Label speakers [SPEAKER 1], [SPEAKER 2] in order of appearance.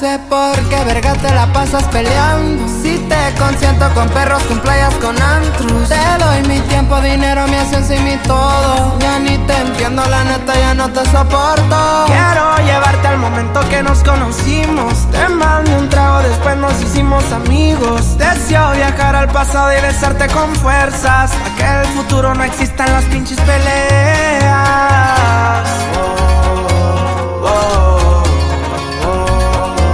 [SPEAKER 1] sé por qué verga te la pasas peleando. Si te consiento con perros, con playas, con antros. Te doy mi tiempo, dinero, mi esencia y mi todo. Ya ni te entiendo, la neta, ya no te soporto. Quiero llevarte al momento que nos conocimos. Te mandé un trago, después nos hicimos amigos. Deseo viajar al pasado y besarte con fuerzas, pa' que el futuro no existan las pinches peleas.